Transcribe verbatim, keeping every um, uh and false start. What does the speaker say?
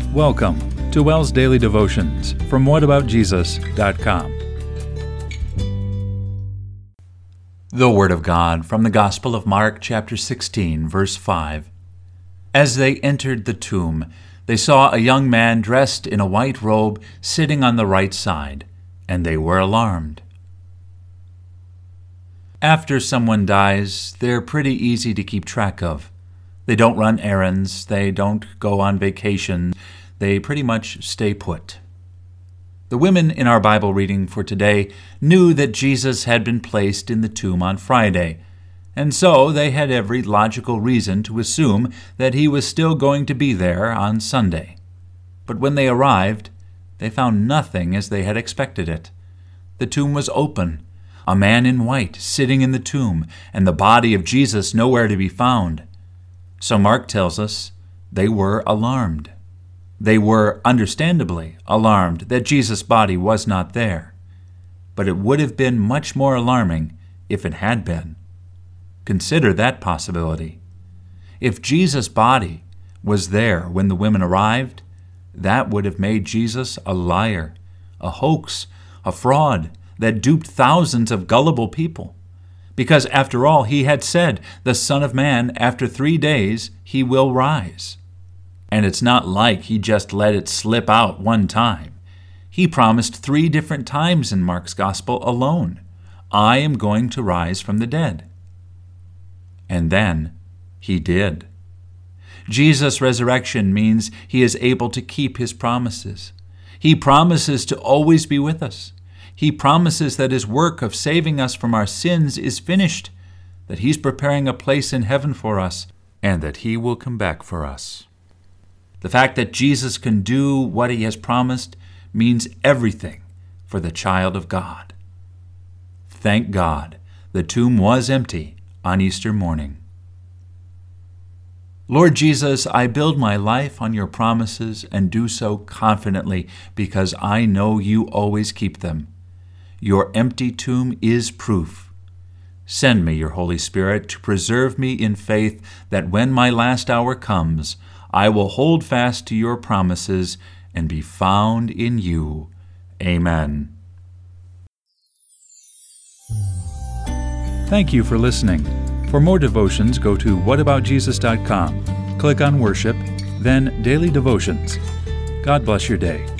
Welcome to WELS Daily Devotions from what about jesus dot com. The Word of God from the Gospel of Mark, chapter sixteen, verse five. As they entered the tomb, they saw a young man dressed in a white robe sitting on the right side, and they were alarmed. After someone dies, they're pretty easy to keep track of. They don't run errands, they don't go on vacation, they pretty much stay put. The women in our Bible reading for today knew that Jesus had been placed in the tomb on Friday, and so they had every logical reason to assume that he was still going to be there on Sunday. But when they arrived, they found nothing as they had expected it. The tomb was open, a man in white sitting in the tomb, and the body of Jesus nowhere to be found. So Mark tells us they were alarmed. They were understandably alarmed that Jesus' body was not there. But it would have been much more alarming if it had been. Consider that possibility. If Jesus' body was there when the women arrived, that would have made Jesus a liar, a hoax, a fraud that duped thousands of gullible people. Because after all, he had said, the Son of Man, after three days, he will rise. And it's not like he just let it slip out one time. He promised three different times in Mark's Gospel alone, I am going to rise from the dead. And then he did. Jesus' resurrection means he is able to keep his promises. He promises to always be with us. He promises that his work of saving us from our sins is finished, that he's preparing a place in heaven for us, and that he will come back for us. The fact that Jesus can do what he has promised means everything for the child of God. Thank God, the tomb was empty on Easter morning. Lord Jesus, I build my life on your promises and do so confidently because I know you always keep them. Your empty tomb is proof. Send me your Holy Spirit to preserve me in faith that when my last hour comes, I will hold fast to your promises and be found in you. Amen. Thank you for listening. For more devotions, go to what about jesus dot com. Click on Worship, then Daily Devotions. God bless your day.